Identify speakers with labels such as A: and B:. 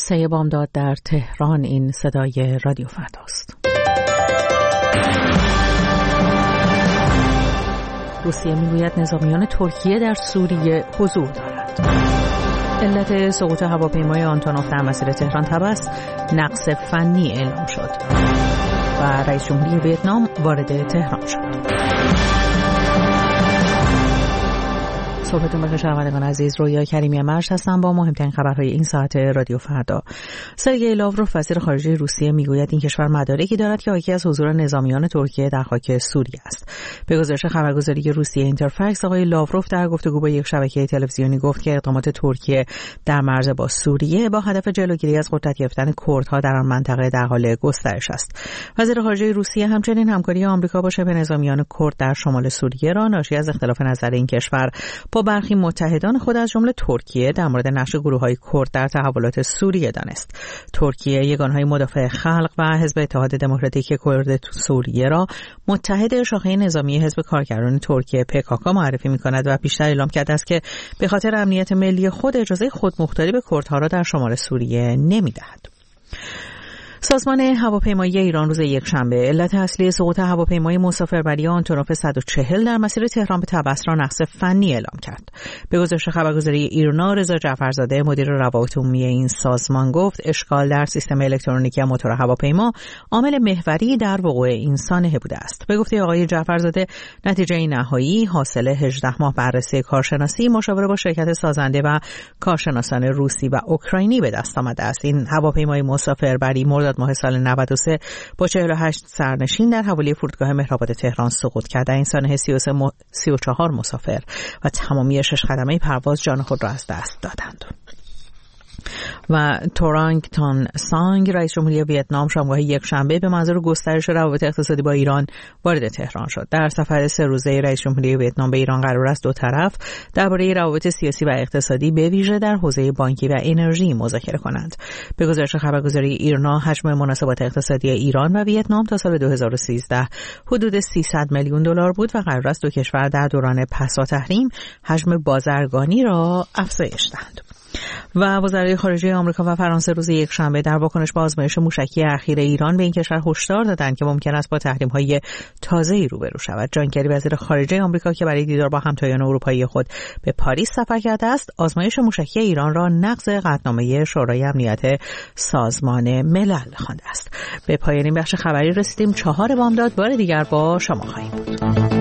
A: 3 بامداد در تهران. این صدای رادیو فرداست. روسیه میگوید نظامیان ترکیه در سوریه حضور دارند. علت سقوط هواپیمای آنتونوف در مسیر تهران طبس نقص فنی اعلام شد و رئیس جمهوری ویتنام وارد تهران شد. صحبتون بخیر شنوندگان عزیز، رویا کریمی مرج هستم با مهمترین خبرهای این ساعت رادیو فردا. سرگئی لاوروف وزیر خارجه روسیه میگوید این کشور مدارکی دارد که حاکی از حضور نظامیان ترکیه در خاک سوریه است. به گزارش خبرگزاری روسیه اینترفکس، آقای لاوروف در گفتگو با یک شبکه تلویزیونی گفت که اقدامات ترکیه در مرز با سوریه با هدف جلوگیری از قدرت یافتن کردها در آن منطقه در حال گسترش است. وزیر خارجه روسیه همچنین همکاری آمریکا با شبه نظامیان کرد در شمال سوریه را ناشی از اختلاف نظر این کشور با برخی متحدان خود از جمله ترکیه در مورد نقش گروه‌های کرد در تحولات سوریه دانست. ترکیه یگانهای مدافع خلق و حزب اتحاد دموکراتیک کرد سوریه را متحد شاخه نظامی حزب کارگران ترکیه PKK معرفی می‌کند و پیشتر اعلام کرده است که به خاطر امنیت ملی خود اجازه خودمختاری به کردها را در شمال سوریه نمی‌دهد. سازمان هواپیمایی ایران روز یکشنبه علت اصلی سقوط هواپیمای مسافربری آنتونوف 140 در مسیر تهران به طبس را نقص فنی اعلام کرد. به گزارش خبرگزاری ایرنا، رضا جعفرزاده مدیر روابط عمومی این سازمان گفت اشکال در سیستم الکترونیکی موتور هواپیما عامل محوری در وقوع این سانحه بوده است. به گفته آقای جعفرزاده نتیجه نهایی حاصل 18 ماه بررسی کارشناسی مشاوره با شرکت سازنده و کارشناسان روسی و اوکراینی به دست آمده است. این هواپیمای مسافربری ماه سال 93 با 48 سرنشین در حوالی فرودگاه مهرآباد تهران سقوط کرد. این سانحه 34 مسافر و تمامی 6 خدمه پرواز جان خود را از دست دادند. و تورانگ تان سانگ رئیس جمهوری ویتنام شامگاه یکشنبه به منظور گسترش روابط اقتصادی با ایران وارد تهران شد. در سفر 3 روزه رئیس جمهوری ویتنام به ایران قرار است دو طرف درباره روابط سیاسی و اقتصادی به ویژه در حوزه بانکی و انرژی مذاکره کنند. به گزارش خبرگزاری ایرنا حجم مناسبات اقتصادی ایران و ویتنام تا سال 2013 حدود 300 میلیون دلار بود و قرار است دو کشور در دوران پسا تحریم حجم بازرگانی را افزایش دهند. و وزرای خارجه آمریکا و فرانسه روز یکشنبه در واکنش به آزمایش موشکی اخیر ایران به این کشور هشدار دادند که ممکن است با تحریم‌های تازه‌ای روبرو شود. جان کری وزیر خارجه آمریکا که برای دیدار با همتایان اروپایی خود به پاریس سفر کرده است، آزمایش موشکی ایران را نقض قطعنامه شورای امنیت سازمان ملل خوانده است. به پایان این بخش خبری رسیدیم. 4 بامداد بار دیگر با شما خواهیم بود.